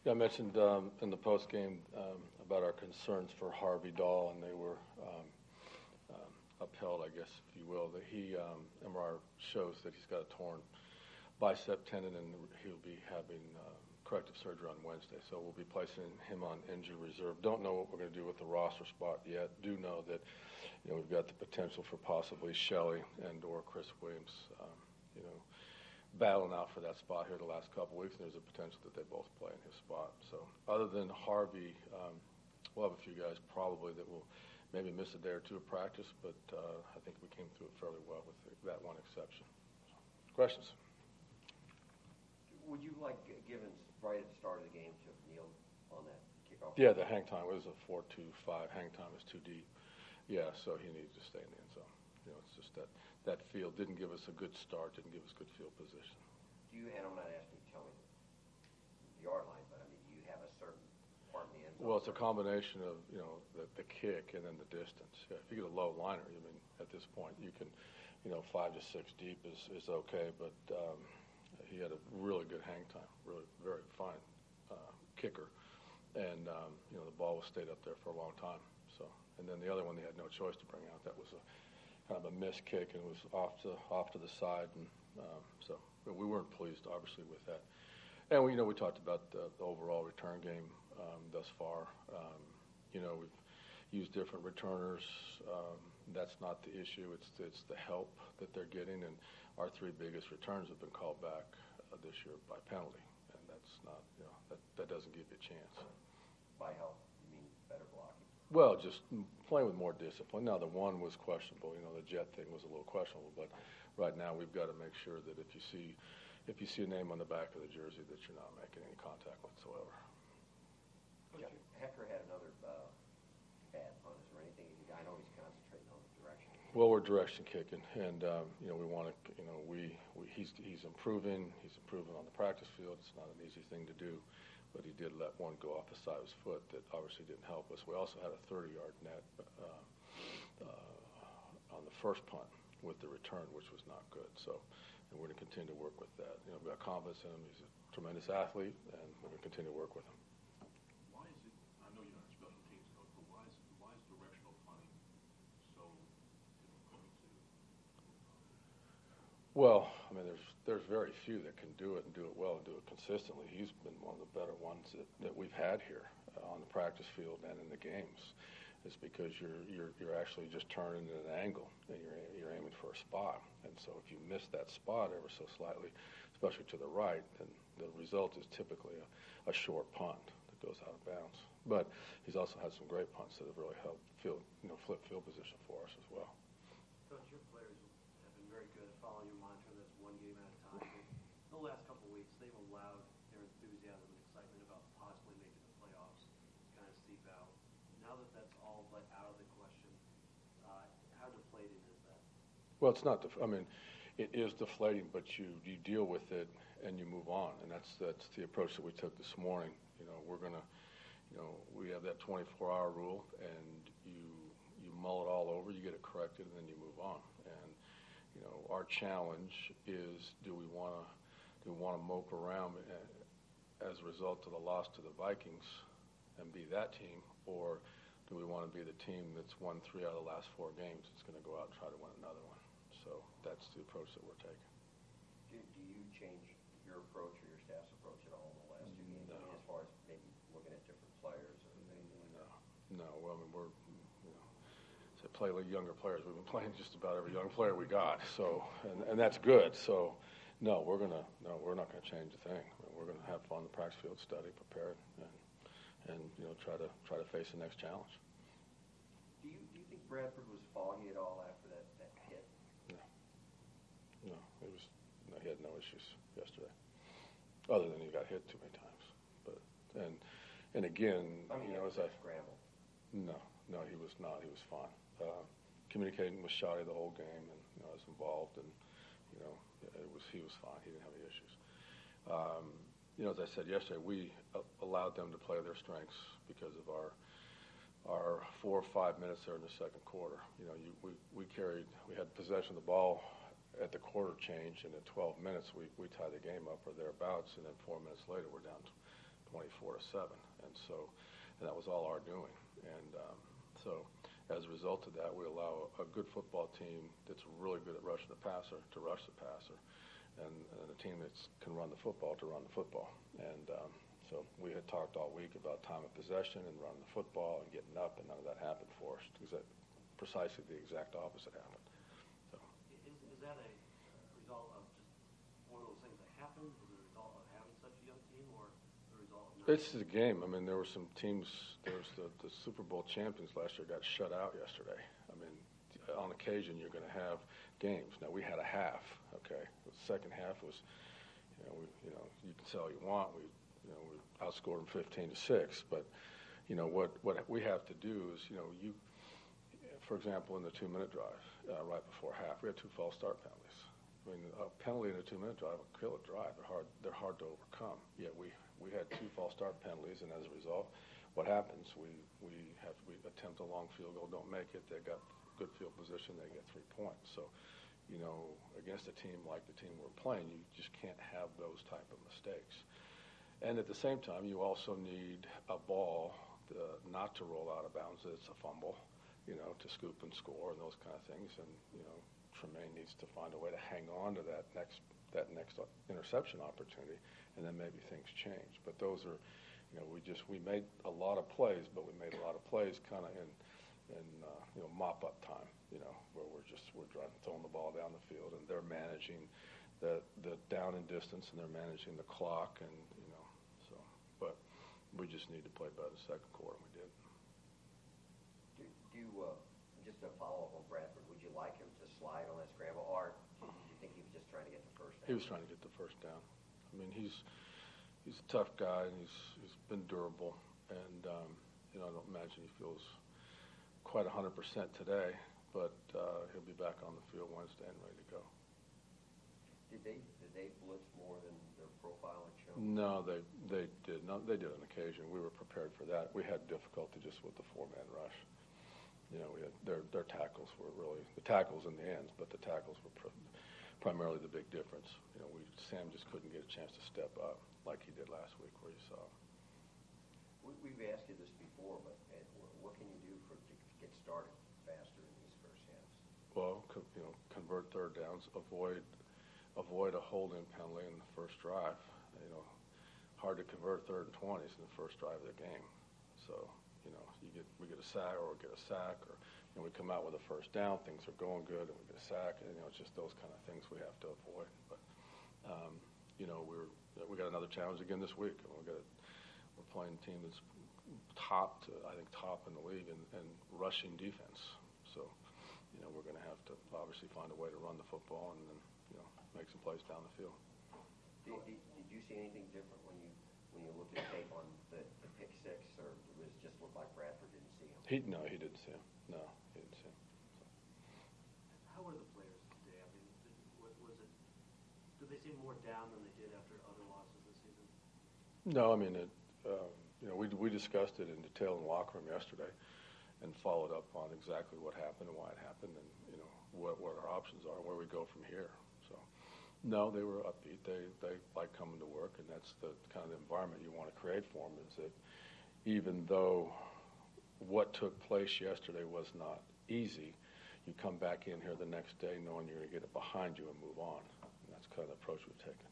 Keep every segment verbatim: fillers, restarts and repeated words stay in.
Yeah, I mentioned um, in the post game um, about our concerns for Harvey Dahl, and they were um, um, upheld, I guess, if you will. That he um, M R I shows that he's got a torn bicep tendon, and he'll be having uh, corrective surgery on Wednesday. So we'll be placing him on injury reserve. Don't know what we're going to do with the roster spot yet. Do know that you know we've got the potential for possibly Shelley and or Chris Williams. Um, you know. battling out for that spot here the last couple of weeks, and there's a potential that they both play in his spot. So other than Harvey, um, we'll have a few guys probably that will maybe miss a day or two of practice, but uh, I think we came through it fairly well with the, that one exception. So, questions? Would you like, given right at the start of the game, to have kneeled on that kickoff? Yeah, the hang time was a four two five. Hang time is too deep. Yeah, so he needed to stay in the end zone. You know, it's just that that field didn't give us a good start, didn't give us good field position. Do you, and I'm not asking you to tell me the yard line, but I mean, do you have a certain part in the end zone? Well, it's a combination of, you know, the, the kick and then the distance. Yeah, if you get a low liner, I mean, at this point, you can, you know, five to six deep is, is okay, but um, he had a really good hang time, really very fine uh, kicker. And, um, you know, the ball was stayed up there for a long time. So, and then the other one they had no choice to bring out. That was a kind of a missed kick, and it was off to off to the side, and um, so we weren't pleased, obviously, with that. And we, you know, we talked about the, the overall return game um, thus far. Um, you know, we've used different returners. Um, that's not the issue. It's it's the help that they're getting, and our three biggest returns have been called back uh, this year by penalty, and that's not, you know, that that doesn't give you a chance. By help, you mean better blocking? Well, just playing with more discipline. Now, the one was questionable. You know, the jet thing was a little questionable, but right now we've got to make sure that if you see if you see a name on the back of the jersey, that you're not making any contact whatsoever. Yeah. Hecker had another uh, bad punt. Is there anything? I know he's concentrating on the direction. Well, we're direction kicking, and um, you know we want to. You know, we, we he's he's improving. He's improving on the practice field. It's not an easy thing to do. But he did let one go off the side of his foot that obviously didn't help us. We also had a thirty-yard net uh, uh, on the first punt with the return, which was not good. So, and we're going to continue to work with that. You know, we've got confidence in him. He's a tremendous athlete, and we're going to continue to work with him. Why is it? I know you're not a special teams coach, but why is why is directional punting so difficult to? Well, I mean, there's there's very few that can do it and do it well and do it consistently. He's been one of the better ones that, that we've had here uh, on the practice field and in the games. It's because you're you're you're actually just turning at an angle and you're you're aiming for a spot. And so if you miss that spot ever so slightly, especially to the right, then the result is typically a, a short punt that goes out of bounds. But he's also had some great punts that have really helped field, you know, flip field position for us as well. Coach, your players have been very good at following your mantra that's one game at a time. In the last couple of weeks, they've allowed their enthusiasm and excitement about possibly making the playoffs kind of seep out. Now that that's all but out of the question, uh, how deflating is that? Well, it's not. Def- I mean, it is deflating, but you you deal with it and you move on, and that's that's the approach that we took this morning. You know, we're gonna, you know, we have that twenty-four hour rule, and you you mull it all over, you get it corrected, and then you move on. And you know, our challenge is: do we want to do we want to mope around as a result of the loss to the Vikings and be that team, or do we want to be the team that's won three out of the last four games that's going to go out and try to win another one? So that's the approach that we're taking. Do, do you change your approach or your staff's approach at all in the last two games? No. I mean, as far as maybe looking at different players or anything like No, that? no. Well, I mean, we're, you know, to play like younger players. We've been playing just about every young player we got. So, and, and that's good. So, no, we're gonna, no, we're not gonna change a thing. I mean, we're gonna have fun in the practice field, study, prepare, and, and you know, try to try to face the next challenge. Do you do you think Bradford was foggy at all after that, that hit? No, no, it was. No, he had no issues yesterday, other than he got hit too many times. But and and again, I mean, you know, as I scramble. no, no, he was not. He was fine. Uh, communicating with Shotty the whole game, and you know, I was involved, and you know, it was he was fine. He didn't have any issues. Um, you know, as I said yesterday, we uh, allowed them to play their strengths because of our our four or five minutes there in the second quarter. You know, you, we we carried, we had possession of the ball at the quarter change, and in twelve minutes we we tied the game up or thereabouts, and then four minutes later we're down twenty-four to seven, and so, and that was all our doing. And um, so, as a result of that, we allow a good football team that's really good at rushing the passer to rush the passer, and, and a team that can run the football to run the football. And um, so we had talked all week about time of possession and running the football and getting up, and none of that happened for us, because that precisely the exact opposite happened. So. Is, is that a result of just one of those things that happened? Is it a result of having such a young team, or the result of not? It's a game. I mean, there were some teams. There was the, the Super Bowl champions last year got shut out yesterday. I mean, on occasion you're going to have games. Now we had a half. Okay, the second half was, you know, we, you know, you can say all you want. We, you know, we outscored them fifteen to six. But, you know, what what we have to do is, you know, you, for example, in the two-minute drive uh, right before half, we had two false start penalties. I mean, a penalty in a two-minute drive will kill a drive. They're hard. They're hard to overcome. Yet we we had two false start penalties, and as a result, what happens? We we have we attempt a long field goal, don't make it. They got good field position. They get three points. So, you know, against a team like the team we're playing, you just can't have those type of mistakes. And at the same time, you also need a ball to, not to roll out of bounds. It's a fumble, you know, to scoop and score and those kind of things. And you know, Tremaine needs to find a way to hang on to that next that next interception opportunity, and then maybe things change. But those are, you know, we just we made a lot of plays, but we made a lot of plays kind of in in uh, you know mop up time, you know, where we're just we're driving, throwing the ball down the field, and they're managing the the down and distance, and they're managing the clock, and you know, so. But we just need to play better the second quarter, and we did. Do, do you, uh, just to follow up on Bradford, would you like him to slide on that scramble, or do you think he was just trying to get the first down? He was trying to get the first down. I mean, he's he's a tough guy, and he's he's been durable, and um, you know, I don't imagine he feels quite one hundred percent today, but uh, he'll be back on the field Wednesday and ready to go. Did they did they blitz more than their profile had shown? No, they they did not. They did on occasion. We were prepared for that. We had difficulty just with the four-man rush. You know, we had their their tackles were really the tackles in the ends, but the tackles were pr- primarily the big difference. You know, we Sam just couldn't get a chance to step up like he did last week, where you saw. We, we've asked you this before, but Ed, what can you do for to get started faster in these first halves? Well, co- you know, convert third downs, avoid avoid a holding penalty in the first drive. You know, hard to convert third and twenties in the first drive of the game. So, you know, you get we get a sack or we get a sack, or you know, we come out with a first down, things are going good, and we get a sack, and you know, it's just those kind of things we have to avoid. But um, you know, we're we got another challenge again this week. We got we're playing a team that's top to I think top in the league in, in rushing defense. So, you know, we're going to have to obviously find a way to run the football and then you know make some plays down the field. Did, did, did you see anything different when you when you looked at tape on the, the pick six, or was it just looked like Bradford didn't see him? He no, he didn't see him. No, he didn't see him. How were the players today? I mean, did, was, was it? Did they seem more down than they did after other losses this season? No, I mean it. Uh, you know, we we discussed it in detail in the locker room yesterday, and followed up on exactly what happened and why it happened, and you know what what our options are, where we go from here. So, no, they were upbeat. They they like coming to work, and that's the kind of environment you want to create for them. Is that even though what took place yesterday was not easy, you come back in here the next day knowing you're going to get it behind you and move on. And that's kind of the approach we've taken.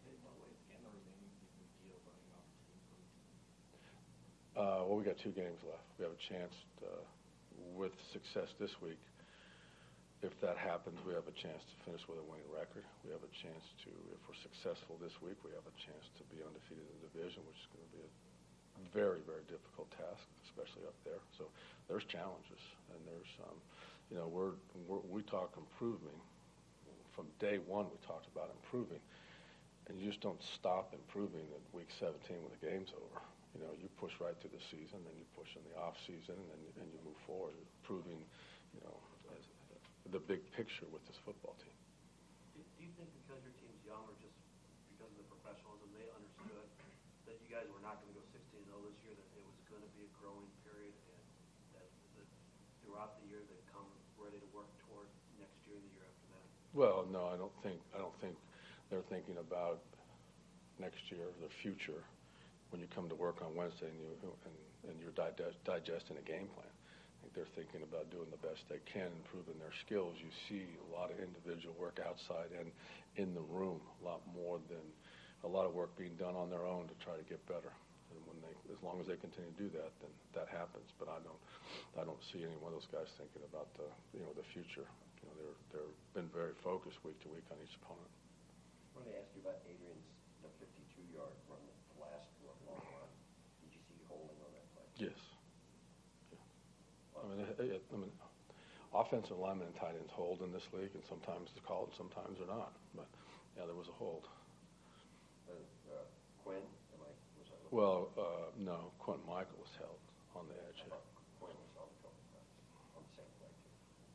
Uh, well, we got two games left. We have a chance to, with success this week. If that happens, we have a chance to finish with a winning record. We have a chance to, if we're successful this week, we have a chance to be undefeated in the division, which is going to be a very, very difficult task, especially up there. So there's challenges, and there's, um, you know, we're, we're we talk improving. From day one, we talked about improving, and you just don't stop improving at week seventeen when the game's over. You know, you push right through the season, then you push in the off season, and then and you move forward, improving, you know, as, the big picture with this football team. Do, do you think because your team's young, or just because of the professionalism, they understood that you guys were not going to go sixteen and oh this year, that it was going to be a growing period, and that, that throughout the year they come ready to work toward next year and the year after that? Well, no, I don't think I don't think they're thinking about next year, the future. when you come to work on Wednesday and, you, and, and you're digest, digesting a game plan. I think they're thinking about doing the best they can, improving their skills. You see a lot of individual work outside and in the room, a lot more than a lot of work being done on their own to try to get better. And when they, as long as they continue to do that, then that happens. But I don't, I don't see any one of those guys thinking about the, you know, the future. You know, they're, they're been very focused week to week on each opponent. I wanted to ask you about Adrian's the fifty-two yard run, the last long run. Did you see holding on that play? Yes. Yeah. I mean, it, it, I mean, offensive linemen and tight ends hold in this league, and sometimes it's called, sometimes they're not. But yeah, there was a hold. Uh, uh, Quinn, am I, was I looking? Well, uh, no, Quentin Michael was held on the edge. I thought Quinn was on the, on the same play too.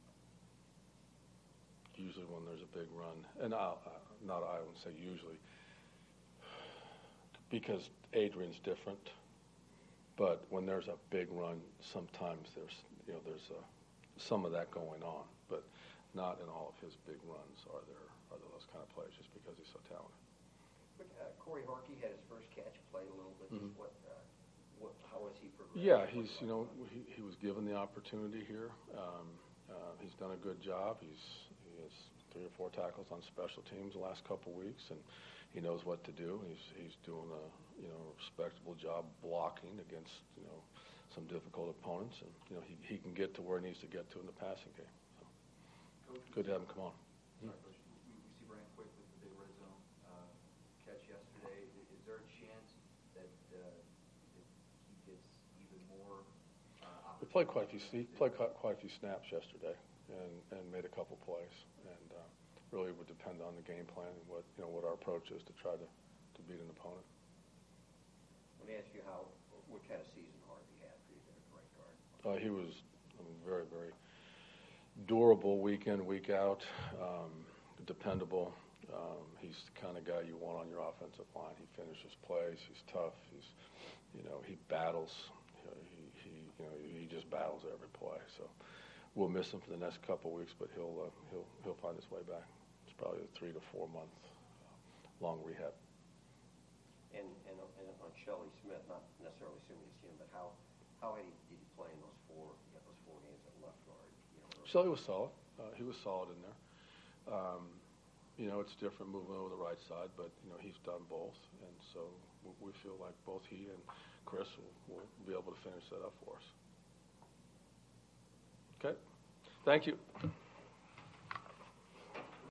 Usually when there's a big run, and I'll, uh, not I wouldn't say usually, because Adrian's different. But when there's a big run, sometimes there's you know there's a, some of that going on, but not in all of his big runs are there are there those kind of plays just because he's so talented. But uh, Corey Harkey had his first catch, played a little bit. Mhm. What, uh, what, how was he progressing? Yeah, he's you know he, he was given the opportunity here. Um, uh, he's done a good job. He's he has three or four tackles on special teams the last couple of weeks, and he knows what to do. He's he's doing a you know respectable job blocking against you know some difficult opponents, and you know he he can get to where he needs to get to in the passing game. So, Coach, good to have him come on. Sorry, Coach. We, we see Brant Quick with the big red zone uh, catch yesterday. Is, is there a chance that, uh, that he gets even more uh, We played quite a few he played quite, quite a few snaps yesterday, and, and made a couple plays, and uh, really would depend on the game plan and what you know what our approach is to try to, to beat an opponent. Let me ask you how, what kind of season Harvey had for you there at right guard? Uh, he was I mean, very, very durable week in, week out, um, dependable. Um, he's the kind of guy you want on your offensive line. He finishes plays. He's tough. He's, you know, he battles. You know, he, he, you know, he just battles every play. So we'll miss him for the next couple of weeks, but he'll, uh, he'll, he'll find his way back. It's probably a three to four month uh, long rehab. And, and, and on Shelley Smith, not necessarily assuming you see him, but how, how did he, did he play in those four, you got those four games at left guard? You know, early? Shelley was solid. Uh, he was solid in there. Um, you know, it's different moving over the right side, but, you know, he's done both. And so we feel like both he and Chris will, will be able to finish that up for us. Okay. Thank you.